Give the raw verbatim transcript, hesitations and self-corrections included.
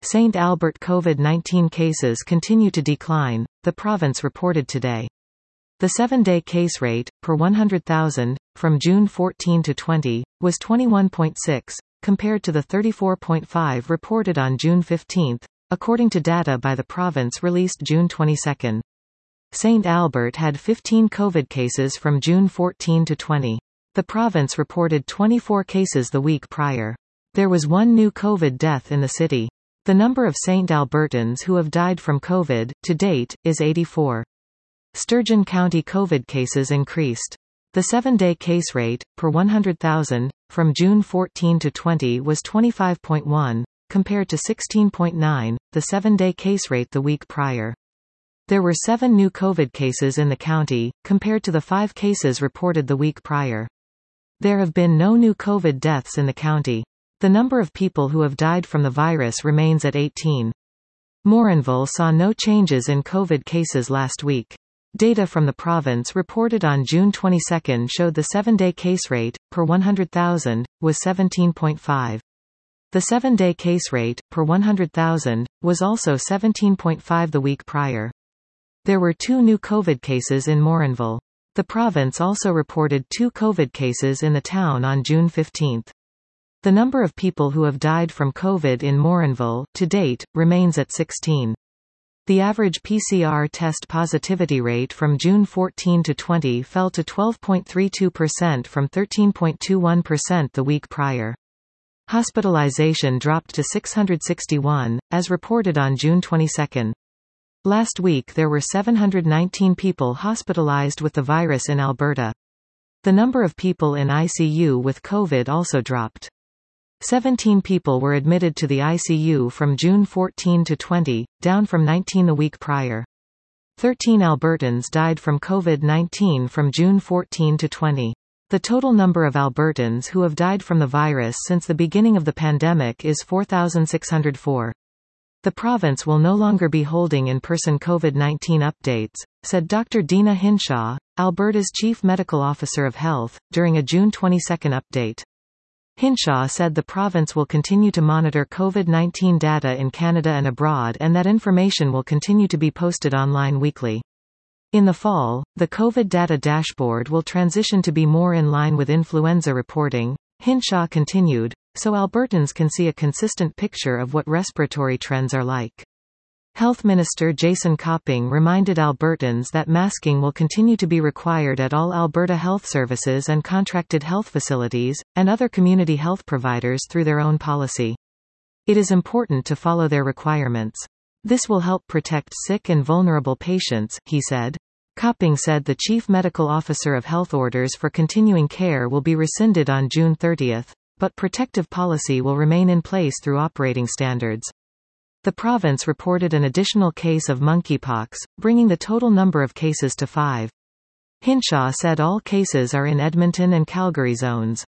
Saint Albert COVID nineteen cases continue to decline, the province reported today. The seven-day case rate, per one hundred thousand, from June fourteenth to twentieth, was twenty-one point six, compared to the thirty-four point five reported on June fifteenth, according to data by the province released June twenty-second. Saint Albert had fifteen COVID cases from June fourteenth to twentieth. The province reported twenty-four cases the week prior. There was one new COVID death in the city. The number of Saint Albertans who have died from COVID, to date, is eighty-four. Sturgeon County COVID cases increased. The seven-day case rate, per one hundred thousand, from June fourteenth to twentieth was twenty-five point one, compared to sixteen point nine, the seven-day case rate the week prior. There were seven new COVID cases in the county, compared to the five cases reported the week prior. There have been no new COVID deaths in the county. The number of people who have died from the virus remains at eighteen. Morinville saw no changes in COVID cases last week. Data from the province reported on June twenty-second showed the seven-day case rate, per one hundred thousand, was seventeen point five. The seven-day case rate, per one hundred thousand, was also seventeen point five the week prior. There were two new COVID cases in Morinville. The province also reported two COVID cases in the town on June fifteenth. The number of people who have died from COVID in Morinville, to date, remains at sixteen. The average P C R test positivity rate from June fourteenth to twentieth fell to twelve point three two percent from thirteen point two one percent the week prior. Hospitalization dropped to six hundred sixty-one, as reported on June twenty-second. Last week there were seven hundred nineteen people hospitalized with the virus in Alberta. The number of people in I C U with COVID also dropped. seventeen people were admitted to the I C U from June fourteenth to twentieth, down from nineteen the week prior. thirteen Albertans died from COVID nineteen from June fourteenth to twentieth. The total number of Albertans who have died from the virus since the beginning of the pandemic is four thousand six hundred four. The province will no longer be holding in-person COVID nineteen updates, said Doctor Deena Hinshaw, Alberta's Chief Medical Officer of Health, during a June twenty-second update. Hinshaw said the province will continue to monitor COVID nineteen data in Canada and abroad and that information will continue to be posted online weekly. In the fall, the COVID data dashboard will transition to be more in line with influenza reporting, Hinshaw continued, so Albertans can see a consistent picture of what respiratory trends are like. Health Minister Jason Copping reminded Albertans that masking will continue to be required at all Alberta health services and contracted health facilities, and other community health providers through their own policy. It is important to follow their requirements. This will help protect sick and vulnerable patients, he said. Copping said the Chief Medical Officer of Health orders for continuing care will be rescinded on June thirtieth, but protective policy will remain in place through operating standards. The province reported an additional case of monkeypox, bringing the total number of cases to five. Hinshaw said all cases are in Edmonton and Calgary zones.